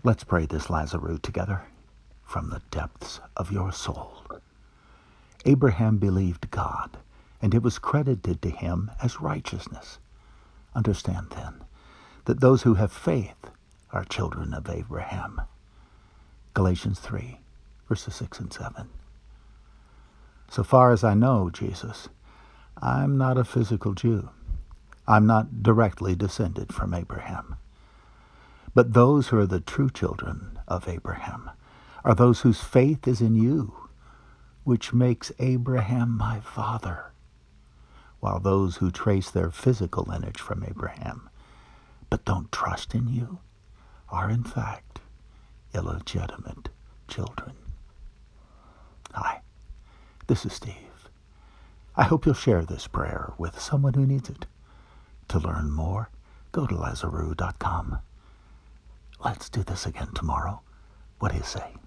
Let's pray this Lazarus together from the depths of your soul. Abraham believed God, and it was credited to him as righteousness. Understand, then, that those who have faith are children of Abraham. Galatians 3, verses 6 and 7. So far as I know, Jesus, I'm not a physical Jew. I'm not directly descended from Abraham. But those who are the true children of Abraham are those whose faith is in you, which makes Abraham my father, while those who trace their physical lineage from Abraham but don't trust in you are in fact illegitimate children. Hi, this is Steve. I hope you'll share this prayer with someone who needs it. To learn more, go to Lazarus.com. Let's do this again tomorrow. What do you say?